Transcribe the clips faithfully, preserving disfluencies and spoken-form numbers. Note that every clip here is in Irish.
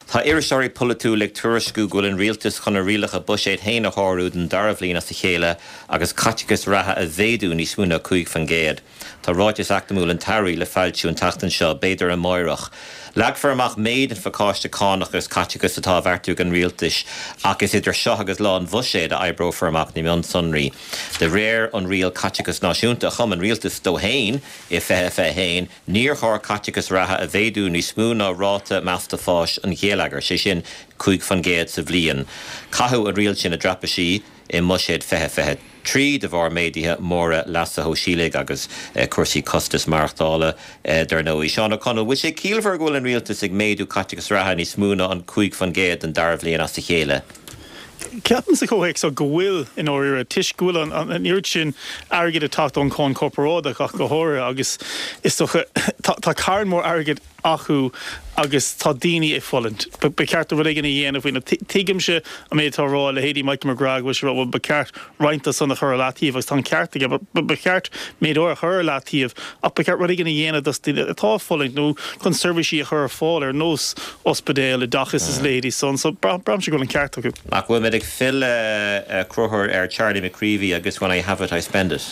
Tá iriseoirí pulatú le tuairisciú go bhfuil an rialtas chun a rialacha buséid héana háú den darmhlín as sa chéile agus caiteachas ratha a bhéadú níos múna chuig fan géad. Tá ráitis achtamúil an tairí le fáiltiú an tatan seo beidir an moirech. Leagfar amach méid an facáiste cánach gus caiteachas atá bhartú an rialtas agus idir seo agus lá an bhuiséid a eibro for amach ní mion sunraí. De réir an rial caiteachas náisiúnta chum an rialtas dó héin i fethe fé héin, níor thar caiteachas ratha a bhéadú níos múna ráta measta fáis an chéalagar sé sin chuig fan géad sa bhliain. Cathú an rial sin a drapasí i muséid fethe fethe trí de bhar méidithe móra lasa ho sílig agus uh, cuasaí costas marachtála uh, dar nó í seán O'Connell. Bhfuil sé cíalmhar go bhfuil an rialtas ag méadú caiteachas ratha níos múna an chuig fan géad an darmhlíon as sa chéile. Ceapan sa cóhéic so go bhfuil in áir a tuis go bhfuil an an iirt sin airgid a tacht an cán corporáda ach go háir agus is socha tá cairn mór airgid achu agus tá daoine i fhollant. Ba ceart bhfuil ag in dhéanamh faoine tuigiimse a méid tá rá le héadí Michael McGrath bhfuil se bhfuil ba ceart roinnta sanna chur látíomh agus tá ceart aige ba ceart méid ó a chur látíomh ach ba ceart rud ag in dhéanamh dus atá fhollant nó chun serviceí a chur fáil ar nós ospedéil i dachas is léadí son so bram se go an ceart acu. Ach bhfuil mid ag fill cruthir ar Charlie McCreevy agus when I have it I spend it.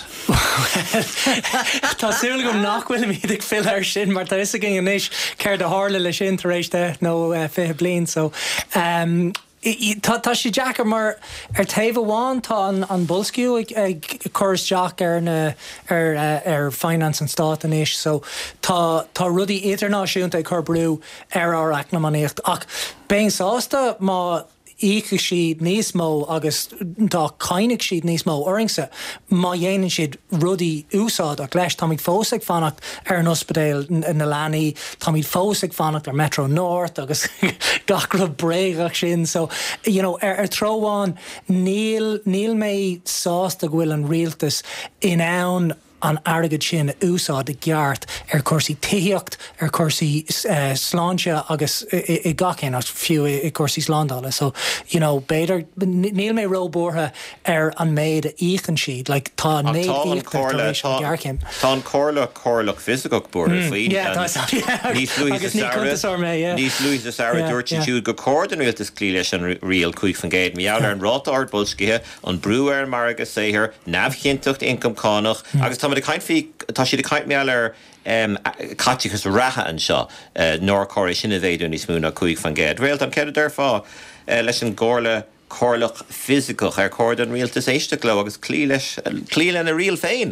Tá siúil go nachhfuil míad ag fill ar sin mar tá is a gin inis ceir de hála le sin tar éis de nó fithe bliain so um, Tá tá si Jackar mar ar taobh amháin tá an an bolsciú ag ag churas Jack ar na ar ar finance an stát inis so tá tá rudaí idirnáisiúnta ag chur brú ar ar eacnamaíocht ach ben sásta má ícha siad níos mó agus dá caiinnig siad níos mó oringsa má dhéanann siad rudaí úsáid ach leis tá míid fósaigh fannacht ar an ospedéil na leanaí tá míid fósaigh fannacht ar Metro North agus gacra bréagach sin so you know ar, ar tróháin níl níl mé sásta bhfuil an rialtas in ann an airgid sin úsáid i gceart ar cuasaí taíocht ar cuasaí uh, sláinte agus i, i gacén as fiú i, i cuasaí slándála so you know beidir níl mé róbórtha ar an méid a íchan siad like tá méid íocht ar gcearcin Tá an cóla córlach fysicach búir faoin níos Luis a Sarah dúirtin siúd go cór an rialtas clí leis an rial chuig fan géad meall ar an ráta ard bolscithe an brú ar mar agus séhir nabhchintucht income cánach agus tá de kaint fi tá si de kaint meall ar um, caiteachas ratha an seo uh, nóir choir sinna bhéadú níos múna chuig fan géad. Réalt an cead ar fá uh, leis an gcóla córlach fysicach ar cóir an rialtas éiste gló agus clí leis clí lena rial féin.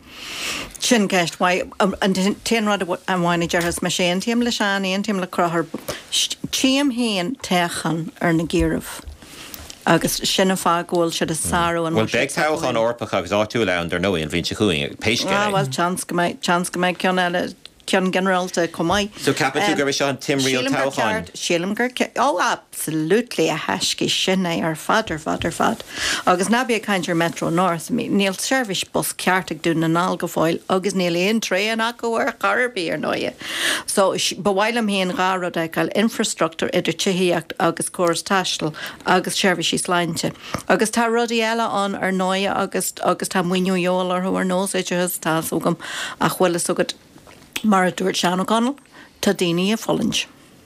Sin ceist wai an téanrad an bhaine dearthas me sé an tíam le seanaí an tíam le crothir tíam héan techan ar na ggéireamh. agus sinna fágóil se a sarú an Well beg tách an orpach agus áú le an nó in vín se chuing péis Ah well chance go mai chance go mai cean eile cean generalta comai. So capitú um, gur an Tim Real táchan. Sílim gur oh absolutely a heisci sinna ar fad ar fad ar fad. Agus nabí a kind Metro North níl service bus ceartach dún na nálga fáil agus níl éon tréan acu ar charbí ar nóie. So bhhailm híon gárad ag gal infrastructure idir tííocht agus cuas taistal agus service sláinte. Agus tá rudí eile an ar nóie agus agus tá muoineúol ar thuair nós éidirthas tá sugam a chhuiile sugad mar a dúirt Seán O'Connell tá daoine a fhollinge.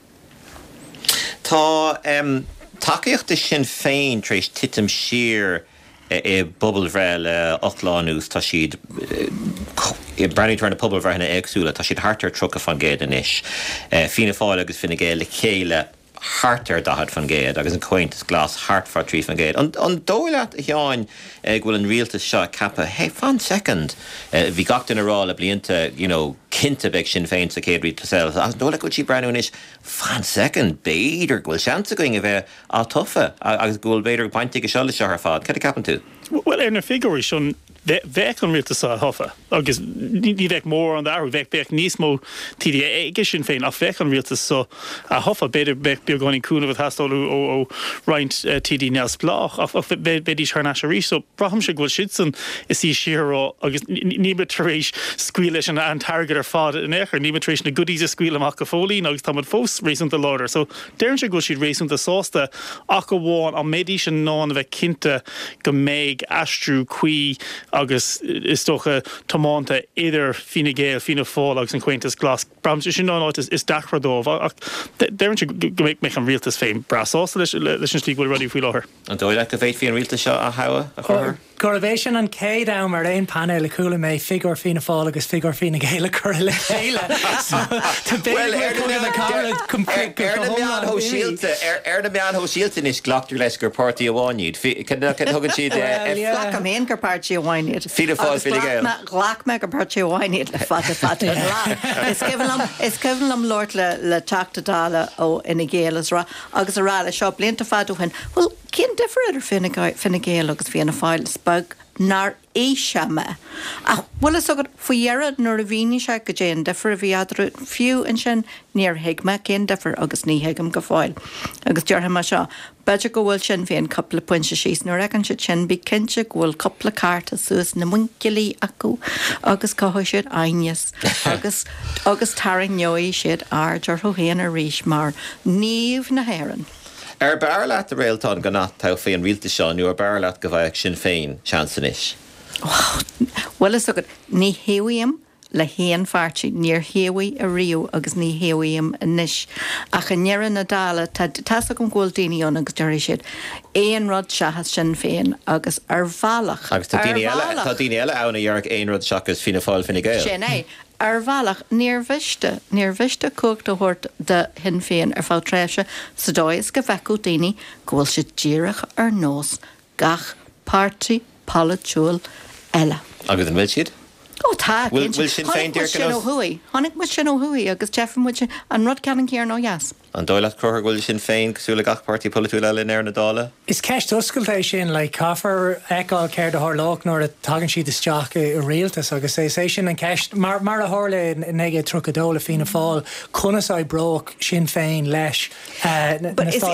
Tá um, takeíocht is sin féin trééis titim siar i bubble bhreil ochláús tá siad i brenig trna pobl bhrena agsúla tá siad hartar trucha fan géad inis. Fína fáil agus finna géad le chéile hartar dahad fan géad agus an coint is glas hart for trí fan géad. An dóile teáin ag bhfuil an rialtas seo cappa hey fan second bhí gatain ará le blianta you know cinnte beag sin féin sa céad ríd pasel as dóla go tí breanún is fan second beidir bhfuil seansa going a bheith á tofa agus bhfuil beidir baintig a seola seo ar fad. Cad a capan tú? Well ar na figurí sin bheith an rialtas a thofa agus ní bheith mór an d'áir bheith bheith níos mó tíí éige sin féin a bheith an rialtas so a thofa beidir bheith beag gáin cúna bh hastáilú ó ó roint tíí neas blách ach beidir thar náis rí so braham se ghfuil siad san is í siarrá agus ní taréis scuil leis an an targad ar fád in éair ní taréis na goodies a scuil amach go fólín agus tá fós rééisúnta láidir so déirn se ghfuil siad rééisúnta sásta ach go bháin an médí sin ná a bheith cinnte go méid astrú cuí agus is stocha tománta idir fina géal fina fáil agus an Quintas glas bram sin ná is is dachradómh ach deann si go méid meach an rialtas féin brasásta leis leis an slí bhfuil rudí faoi láthair. An dóile go bhéid fion rialta seo a hawa a chur. Corvéisian an cé dam mar éon panel le coolla mé figure fina fáil agus figure fina géile chur le chéile. Well, er na meán ho síalta er na meán ho síalta is glachtar leis gur pártaí amháinid. Can thugann siad Flach am éon gur pártaí amháinid. Fianna fáil fina géil. Glach me gur pártaí amháinid le fada fada lá. Is ceann am Lord le le teachta dála ó ina géalas rá agus a rá le seo blianta fadúhain. Well, cén differ idir fina géal agus fianna fáil spag nar éise me. Ach, bhfuil is agad faoiarad nuair a bhíine se go dé an differ a bhí adrú fiú in sin níor hiig me cén differ agus ní hiigem go fáil. Agus deartha me seo, beidir go bhfuil sin bhíon coppla pointe síos nuair ag an si sin bí cinse bhfuil coppla carta suas na muncilaí acu agus cótha siad aines agus agus taring neoí siad ardar ho héan a ríis mar níomh na héireann. Er bear leat a réaltán go nach tá féin rialta seo nu ar bear leat go bhaidh sin féin seansan is. Well is agad ní héhuiam le héan fartí níor héhui a riú agus ní héhuiam a níis ach a nearan na dála tá a go ghfuil daoine agus deir siad éon rud seachas sin féin agus ar bhealach. Agus tá daoine eile tá daoine eile anna dhearg éon rud seachas fina fáil fina géil. Sin é. Ar bhealach níor bhiste níor bhiste cógta thuirt de hin féin ar fáil tréise sa dóis go bhecú daoine ghfuil si díireach ar nós gach pártaí palachúil eile. Agus an bhfuil siad? Ó tá Bhfuil sin féin dír sin ó thuí. Honnig mu sin ó thuí agus Jeffan mu an rud ceann céar nó yes. An dóile cruthair bhfuil sin féin cosúla gach pártaí palachúil eile in ar na dála? Is ceist oscailtééis sin le caafar eáil céir de thláach nóair a tagann siad isteach i réaltas agus é sé sin an ceist mar mar a tharla neige trocadóla fina fáil chunaá broch sin féin leis But is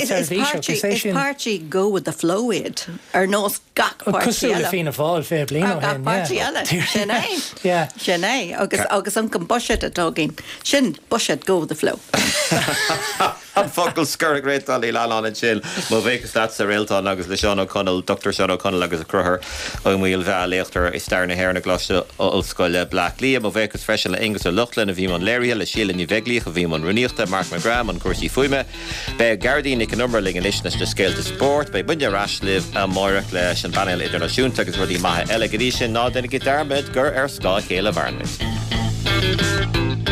pártaí go with the flow it ar nós gach pártaí eile. Cosúla fina fáil fé bliana hen. Pártaí eile. Sin é. Sin é agus agus an go buisiid a dogin. Sin buisiid go with the flow. An focail scurr great dalí leán an sin má bhéchas leat sa réaltán agus le Seán O'Connell, Doctor Seán O'Connell agus a cruthair ó mhuiil bheith léachtar is stair na héir na gláiste ó scoile Black Lia má bhéchas freisin le Ingus a Luchlan a bhí man léirithe le síle ní bheglíoch a bhí man runíochta Mark McGrath an cuasaí fuime be Gardaí ag an number ling inis na scéalta sport be bunde raslih a máireach leis an panel idirnáisiúnta agus rudí maithe eile go dtí sin ná denna go darmid gur ar scá chéile bharnid.